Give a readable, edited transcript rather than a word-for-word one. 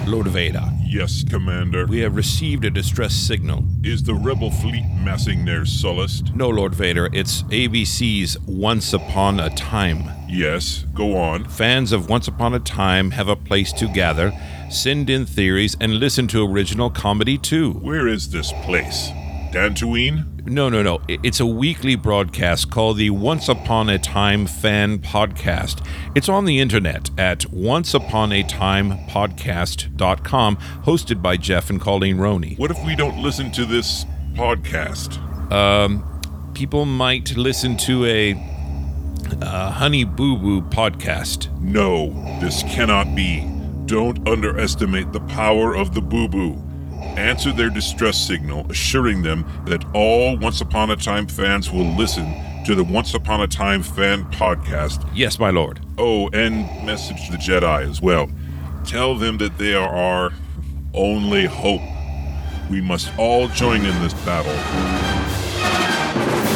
Lord Vader, Yes, Commander. we have received a distress signal. Is the rebel fleet massing near Sullust? No, Lord Vader, it's ABC's Once Upon a Time. Yes, go on. Fans of Once Upon a Time have a place to gather, send in theories, and listen to original comedy too. Where is this place? Dantooine? No. It's a weekly broadcast called the Once Upon a Time Fan Podcast. It's on the internet at onceuponatimepodcast.com, hosted by Jeff and Colleen Roney. What if we don't listen to this podcast? People might listen to a Honey Boo Boo podcast. No, this cannot be. Don't underestimate the power of the boo-boo. Answer their distress signal, assuring them that all Once Upon a Time fans will listen to the Once Upon a Time Fan Podcast. Yes, my lord. Oh, and message the Jedi as well. Tell them that they are our only hope. We must all join in this battle.